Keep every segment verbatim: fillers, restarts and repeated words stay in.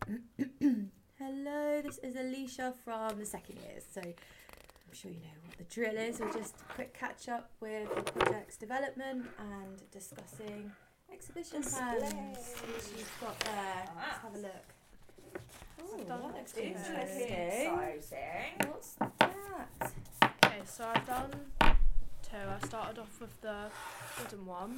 Hello, this is Alicia from the second years. So I'm sure you know what the drill is. We're just a quick catch up with the project's development and discussing exhibition Display. plans, which you've got there. Let's have a look. Oh, I've done that looks it. It's interesting. looking exciting. What's that? Okay, so I've done two. I started off with the wooden one.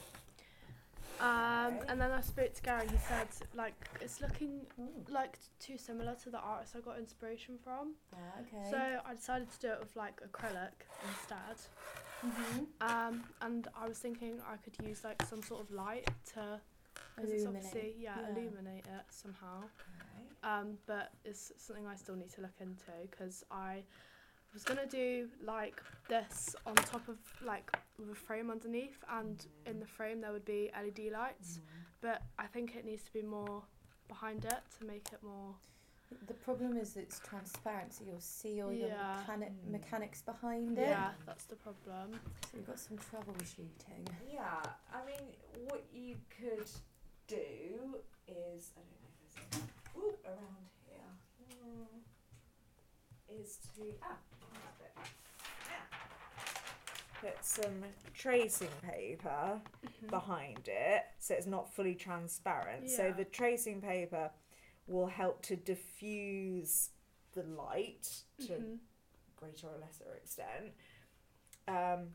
Um, Okay. and then I spoke to Gary and he said, like, it's looking Oh, like too similar to the artist I got inspiration from. ah, okay. So I decided to do it with like acrylic instead. mm-hmm. Um, and I was thinking I could use like some sort of light to, because it's Illuminate. obviously, yeah, Yeah. illuminate it somehow. Okay. Um, but it's something I still need to look into because I was gonna do like this on top of like with a frame underneath, and in the frame there would be L E D lights. But I think it needs to be more behind it to make it more. The problem is it's transparent, so you'll see all your Yeah. mechanic, Mm. mechanics behind it. Yeah, that's the problem. So you've got some troubleshooting. Yeah, I mean, what you could do is, I don't know if there's a, ooh, around here, mm, is to, ah, there's a bit. Yeah. Put some tracing paper behind it so it's not fully transparent. So Yeah. the tracing paper will help to diffuse the light to Mhm. greater or lesser extent. Um,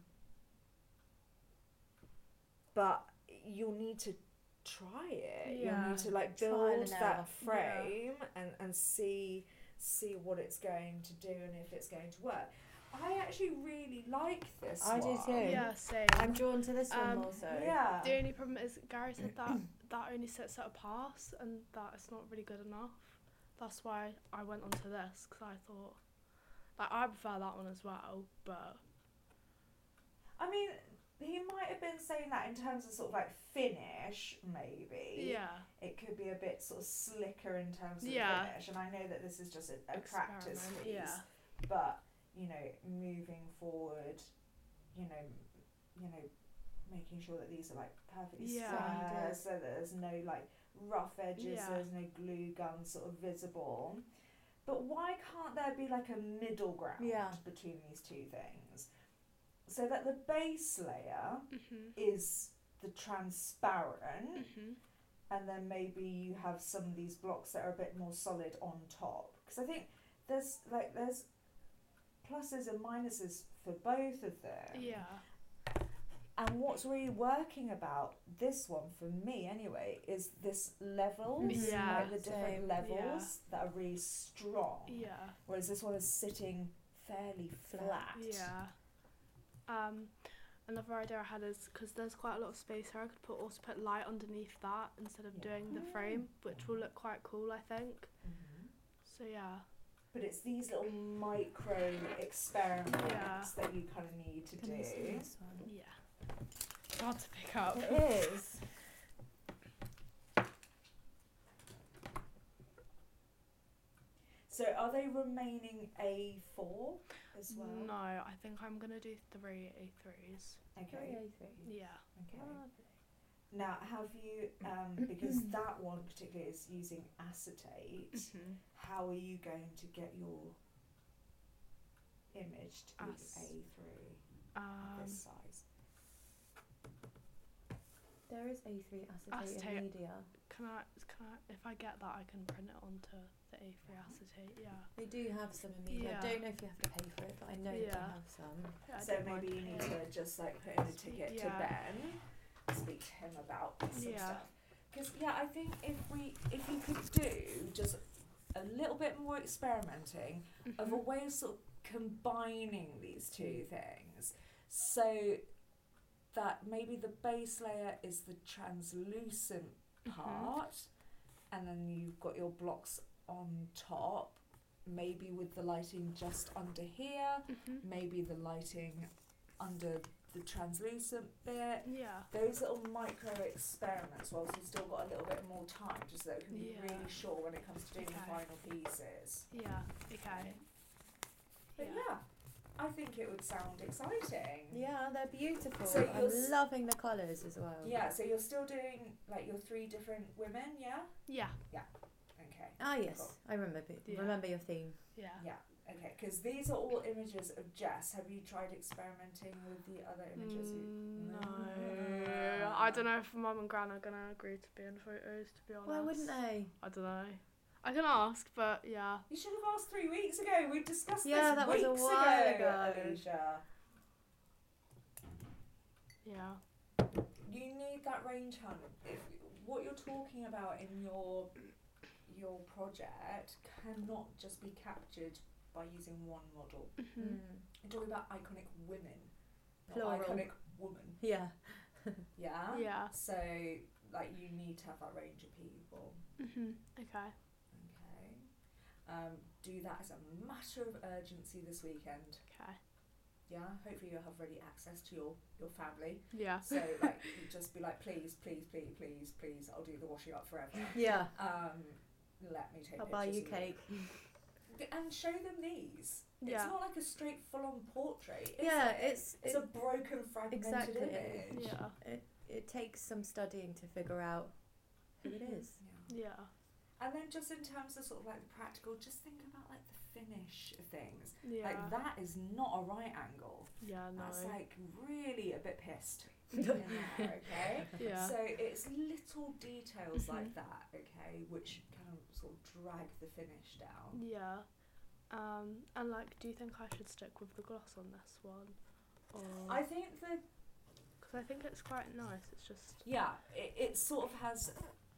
but you'll need to try it. You'll Yeah. need to like Trial build and error. that frame and, and see see what it's going to do and if it's going to work. I actually really like this I do one. too. Yeah, same. I'm drawn to this one Um, also. Yeah. The only problem is Gary said that that only sets at a pass and that it's not really good enough. That's why I went onto this because I thought, like, I prefer that one as well, but I mean, he might have been saying that in terms of sort of like finish, maybe. yeah, It could be a bit sort of slicker in terms of Yeah. finish, and I know that this is just a, a practice experiment, piece. yeah, But you know, moving forward, you know, you know, making sure that these are like perfectly Yeah. square, Rounded. so that there's no like rough edges, Yeah. there's no glue gun sort of visible. But why can't there be like a middle ground Yeah. between these two things, so that the base layer mhm, is the transparent, mhm, and then maybe you have some of these blocks that are a bit more solid on top? Because I think there's like there's pluses and minuses for both of them. yeah, And what's really working about this one for me anyway is this levels, Yeah. like the different Same. levels that are really strong. yeah, Whereas this one is sitting fairly flat. yeah. Um, another idea I had is because there's quite a lot of space here, I could put also put light underneath that instead of Yeah. doing the frame, which will look quite cool, I think. Mhm. So yeah, But it's these little micro experiments Yeah. that you kind of need to Can I see do. this one? yeah. Hard to pick up. It is. So are they remaining A four as well? No, I think I'm gonna do three A threes. Okay. Yeah. Okay. Now, have you, um, because that one particularly is using acetate, Mhm. how are you going to get your image to be Ac- A three Um, this size? There is A three acetate, Acetate. in media. can I? Can I? If I get that, I can print it onto the A three acetate. Yeah. They do have some in media. Yeah. I don't know if you have to pay for it, but I know that Yeah. they have some. yeah I So don't mind maybe you need paying. to just like put in a ticket to Yeah. Ben, speak to him about some Yeah. stuff. Because yeah, I think if we if you could do just a little bit more experimenting of a Mhm. way of sort of combining these two things, so that maybe the base layer is the translucent Mhm. part, and then you've got your blocks on top, maybe with the lighting just under here, Mhm. maybe the lighting under the translucent bit. Yeah. Those little micro experiments, whilst we've still got a little bit more time, just so that we can be Yeah. really sure when it comes to doing the Okay. final pieces. Yeah. Okay. But yeah, I think it would sound exciting. Yeah, they're beautiful. So I'm you're s- loving the colours as well. Yeah, so you're still doing like your three different women, yeah? Yeah. Okay. Ah, yes, Cool. I remember. b- Yeah. Remember your theme. Yeah. Yeah. Okay, because these are all images of Jess. Have you tried experimenting with the other images? you- Mm, No. no. I don't know if Mum and Gran are gonna agree to be in photos. To be honest. Why wouldn't they? I don't know. I can ask, but yeah. You should have asked three weeks ago. We discussed Yeah, this that was weeks a while ago, ago. Alicia. Yeah. You need that range hunt. If what you're talking about in your your project cannot just be captured by using one model. Mhm. Mm. You're talking about iconic women, not Plural. iconic woman. Yeah. Yeah. Yeah. So like you need to have that range of people. Mhm. Okay. Okay. Um, do that as a matter of urgency this weekend. Okay. Yeah. Hopefully you'll have ready access to your your family. Yeah. So like you just be like, please, please, please, please, please. I'll do the washing up forever. Yeah. Um, let me take. I'll buy you pictures of cake. it. And show them these. It's Yeah. not like a straight full-on portrait. Is Yeah, it? it's It's it, a broken, fragmented Exactly. image. Yeah. it it takes some studying to figure out who it Mhm. is. Yeah. Yeah. And then just in terms of sort of like the practical, just think about like the finish of things. Yeah. Like that is not a right angle. Yeah. No. That's like really a bit pissed. in there, okay. Yeah. So it's little details like Mhm. that, okay, which kind of sort of drag the finish down. Yeah. Um, and like, do you think I should stick with the gloss on this one, or? I think that Because I think it's quite nice. It's just. yeah, it, it sort of has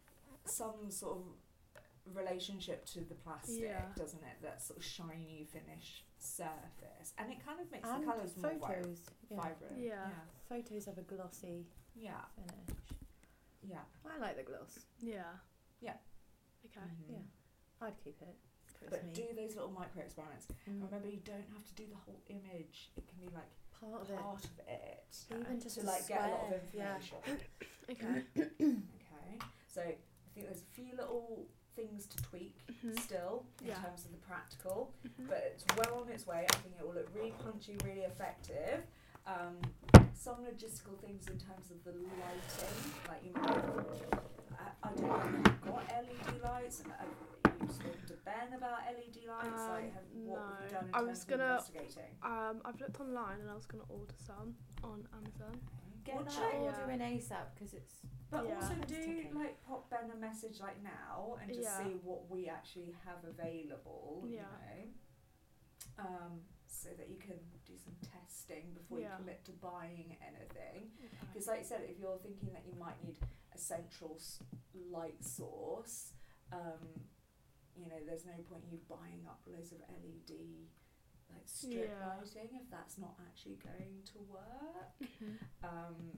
some sort of relationship to the plastic, Yeah. doesn't it? That sort of shiny finish surface, and it kind of makes And the colours more vi- photos. Yeah. vibrant. Yeah. Photos have a glossy Yeah. finish. Yeah. I like the gloss. Yeah. Yeah. Okay. Mhm. Yeah. I'd keep it. If it was But me. do those little micro experiments. Mm. Remember, you don't have to do the whole image. It can be like Part of it. part of it. Even just to a like get a lot of square, yeah. information. Okay. Okay. So I think there's a few little things to tweak Mhm. still in Yeah. terms of the practical, Mhm. but it's well on its way. I think it will look really punchy, really effective. Um, some logistical things in terms of the lighting, like you might, I, I don't know if you've got L E D lights. Have you spoken to Ben about L E D lights? like, Um, have, what have you no. done in I terms was of gonna- investigating? Um, I've looked online and I was gonna order some on Amazon. Get Well, that check Yeah. ordering ASAP because it's. But Yeah. also Time's do ticking. like pop Ben a message like now and just Yeah. see what we actually have available, Yeah. you know. Um, so that you can do some testing before Yeah. you commit to buying anything. Okay. Because like you said, if you're thinking that you might need a central s- light source, um, you know, there's no point you buying up loads of L E D like strip Yeah. lighting if that's not actually going to work. Mhm. Um,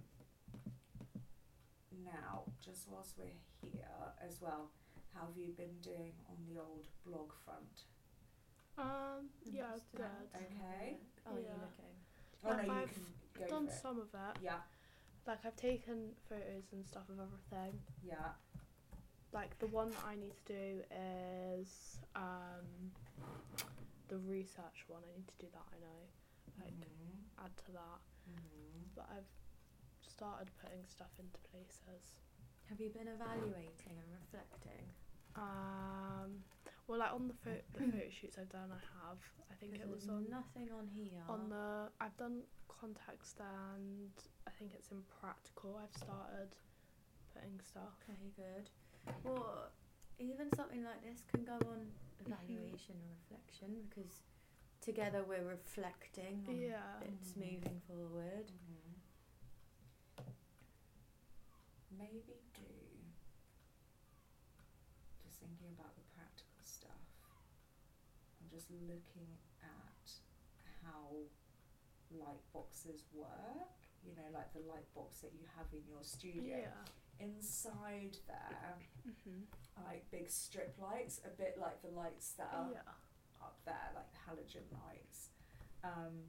now, just whilst we're here as well, how have you been doing on the old blog front? Um, yeah, Interesting. good. Okay. Oh, Yeah. you're looking. Oh no, you I've can go Done for it. some of it. Yeah, Like I've taken photos and stuff of everything. yeah. Like the one that I need to do is um the research one. I need to do that. I know. Like Mhm, add to that. mhm. But I've started putting stuff into places. Have you been evaluating and reflecting? Um, well, like on the pho- the photo shoots I've done, I have. I think it Because was there's on nothing on here. on the. I've done context and I think it's in practical. I've started putting stuff. Okay, good. Well, even something like this can go on evaluation and reflection because together we're reflecting on Yeah. bits Mhm. moving forward. Mhm. Maybe do. Just thinking about the practical stuff. I'm just looking at how light boxes work. You know, like the light box that you have in your studio. Yeah. Inside there, Mhm. are like big strip lights, a bit like the lights that are Yeah. up there, like the halogen lights. Um,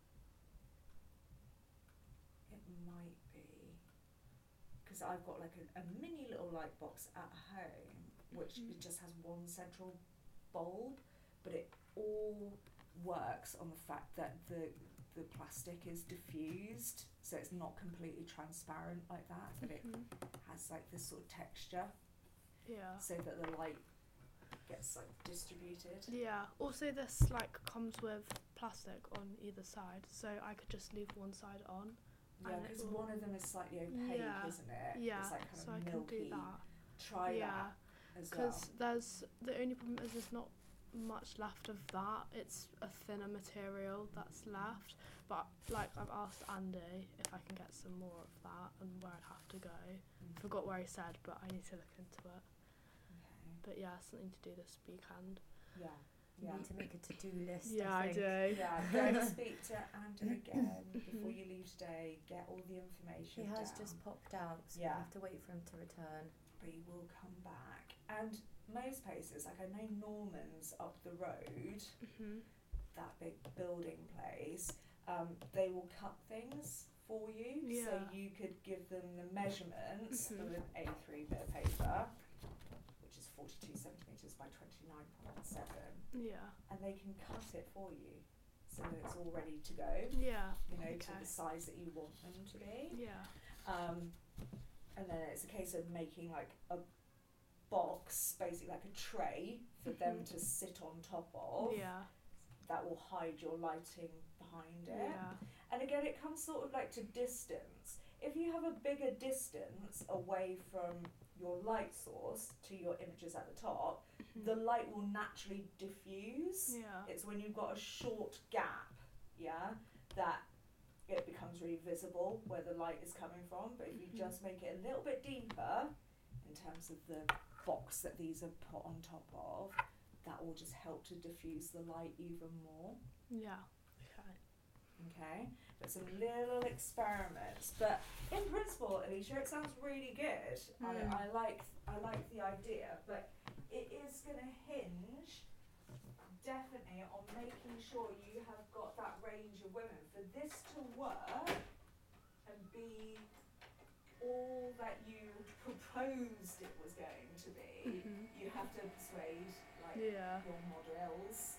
it might be because I've got like a, a mini little light box at home, which Mhm. it just has one central bulb, but it all works on the fact that the the plastic is diffused, so it's not completely transparent like that, but it Mhm. has like this sort of texture, Yeah. so that the light gets like distributed. Yeah. Also, this like comes with plastic on either side, so I could just leave one side on. Yeah, And it because will- one of them is slightly opaque, Yeah. isn't it? Yeah. It's like kind So of I can milky. do that. Try yeah. that as well. Because there's the only problem is there's not much left of that. It's a thinner material that's left. But like I've asked Andy if I can get some more of that and where I'd have to go. Mm. Forgot where he said, but I need to look into it. Okay. But yeah, something to do this weekend. Yeah. You Yeah. need to make a to-do list. Yeah, I, I think. do. Yeah, go and speak to Andy again before you leave today. Get all the He information has down. just popped out, so Yeah. we have to wait for him to return. But he will come back. And most places, like I know Norman's up the road, Mhm. that big building place, um, they will cut things for you. So Yeah. you could give them the measurements Mhm. of an A three bit of paper, which is forty-two centimetres by twenty-nine point seven, Yeah. and they can cut it for you so that it's all ready to go, Yeah. you know, to Okay. the size that you want them to be. Yeah. Um, and then it's a case of making like a box, basically like a tray for them Mhm. to sit on top of. Yeah. That will hide your lighting behind it. Yeah. And again, it comes sort of like to distance. If you have a bigger distance away from your light source to your images at the top, Mhm. the light will naturally diffuse. Yeah. It's when you've got a short gap, yeah, that it becomes really visible where the light is coming from. But if you Mhm. just make it a little bit deeper in terms of the box that these are put on top of, that will just help to diffuse the light even more. Yeah. Okay. Okay, but some little experiments. But in principle, Alicia, it sounds really good. Mm. I, I like I like the idea, but it is going to hinge definitely on making sure you have got that range of women for this to work and be all that you proposed it was going to be. Mhm. You have to persuade like Yeah. your models.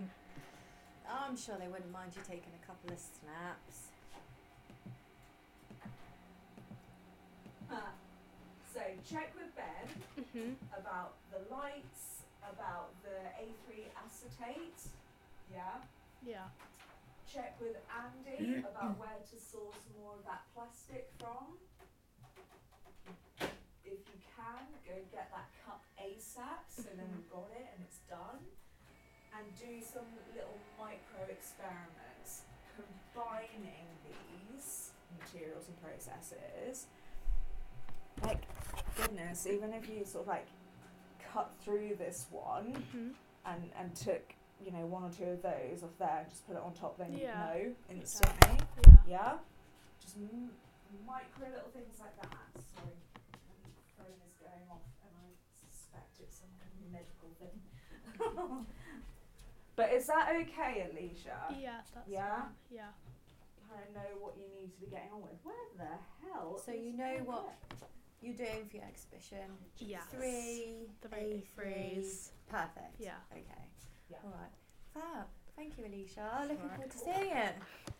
I'm sure they wouldn't mind you taking a couple of snaps. Uh, so check with Ben Mhm. about the lights, about the A three acetate, yeah. Yeah. Check with Andy about where to source more of that plastic from. If you can, go get that cut ASAP, so then we've got it and it's done. And do some little micro experiments combining these materials and processes. Like, goodness, even if you sort of like cut through this one Mhm. and, and took, you know, one or two of those off there and just put it on top, then Yeah. you know instantly. Yeah. Yeah? Just m- micro little things like that. Sorry, my phone is going off and I suspect it's some kind of medical thing. But is that okay, Alicia? Yeah. That's Yeah? fine. Yeah. Kind of know what you need to be getting on with. Where the hell? So is you know my what book? you're doing for your exhibition? Yes. Three, The A A three. threes. Perfect. Yeah. Okay. Yeah. All right. Fab. Thank you, Alicia. Looking Alright. forward to seeing it.